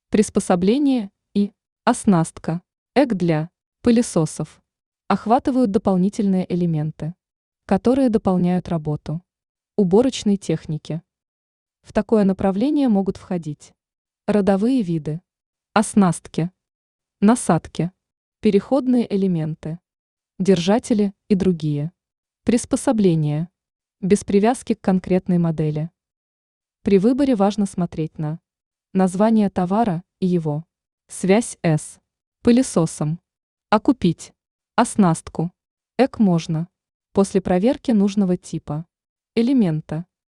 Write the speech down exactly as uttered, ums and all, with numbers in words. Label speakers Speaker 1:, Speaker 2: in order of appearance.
Speaker 1: Приспособление и оснастка. Эк для пылесосов охватывают дополнительные элементы, которые дополняют работу уборочной техники. В такое направление могут входить родовые виды, оснастки, насадки, переходные элементы, держатели и другие. Приспособления. Без привязки к конкретной модели. При выборе важно смотреть на название товара и его связь с пылесосом. А купить оснастку эк можно после проверки нужного типа элемента.